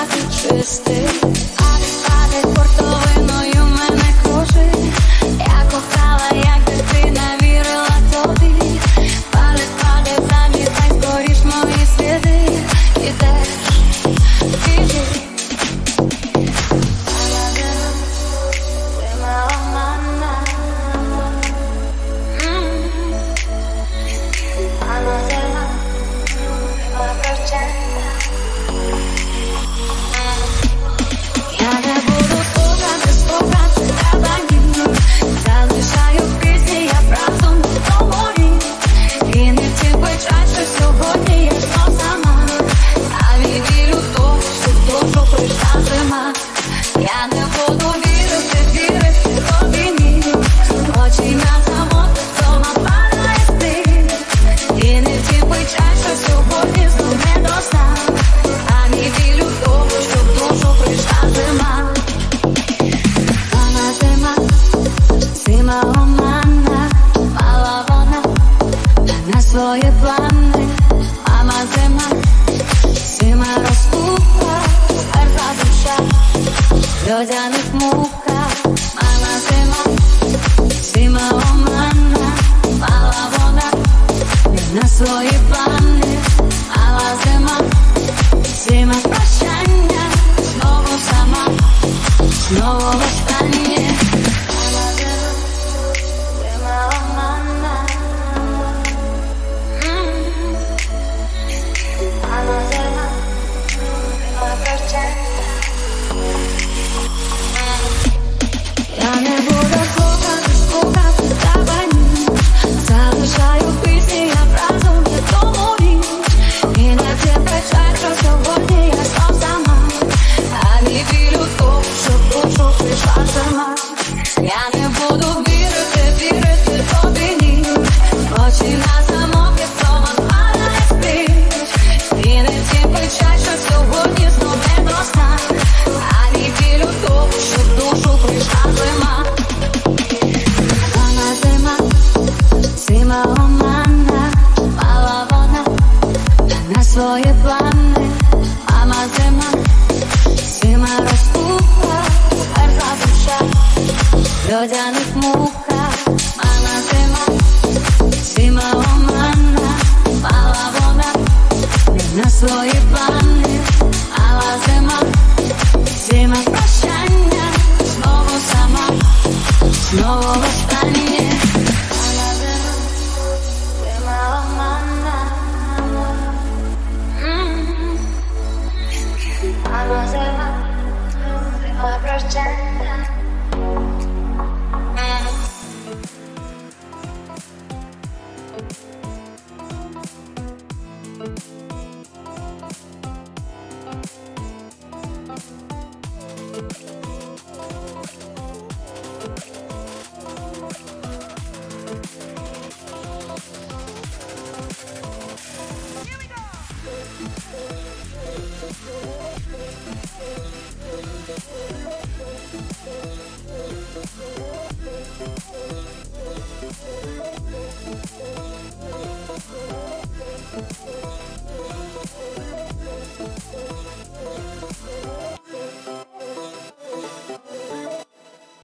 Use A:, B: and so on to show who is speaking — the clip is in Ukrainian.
A: Людяних мука, мама зима, зима омана, мала вона на свої плани, мала зима, зима прощання, знову сама, знову востаннє. Мала зима, зима омана, мала зима, зима прощання. Я не буду слухати табанів, залишаю пісні, я разом не тому річ. І не причай, що сьогодні я знов сама, а не вірю в то, що в душу прийшла зима. Я не буду вірити тобі ні, очі на замок, як вдома падає спить. І не причай, що сьогодні знов не до сна, а не вірю в то, що в душу прийшла зима. Вона зима, зима омана, мала вона на свої плани, мама зима, зима розпухла, мерзла душа, в людяних муках. Мама зима, зима омана, мала вона на свої плани, мала зима, зима прощання, знову сама, знову востаннє. Мала зима, зима омана, мала зима, зима прощання.